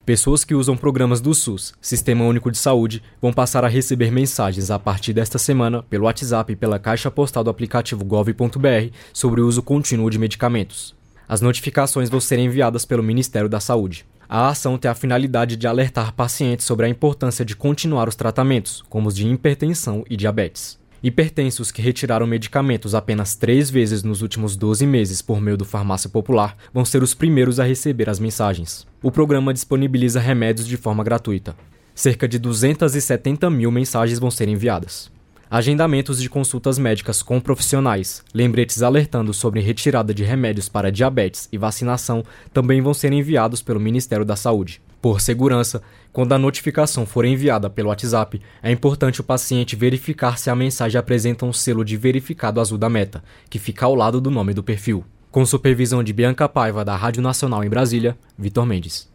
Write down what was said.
Pessoas que usam programas do SUS, Sistema Único de Saúde, vão passar a receber mensagens a partir desta semana pelo WhatsApp e pela caixa postal do aplicativo gov.br sobre o uso contínuo de medicamentos. As notificações vão ser enviadas pelo Ministério da Saúde. A ação tem a finalidade de alertar pacientes sobre a importância de continuar os tratamentos, como os de hipertensão e diabetes. Hipertensos que retiraram medicamentos apenas 3 vezes nos últimos 12 meses por meio do Farmácia Popular vão ser os primeiros a receber as mensagens. O programa disponibiliza remédios de forma gratuita. Cerca de 270 mil mensagens vão ser enviadas. Agendamentos de consultas médicas com profissionais, lembretes alertando sobre retirada de remédios para diabetes e vacinação também vão ser enviados pelo Ministério da Saúde. Por segurança, quando a notificação for enviada pelo WhatsApp, é importante o paciente verificar se a mensagem apresenta um selo de verificado azul da Meta, que fica ao lado do nome do perfil. Com supervisão de Bianca Paiva, da Rádio Nacional em Brasília, Vitor Mendes.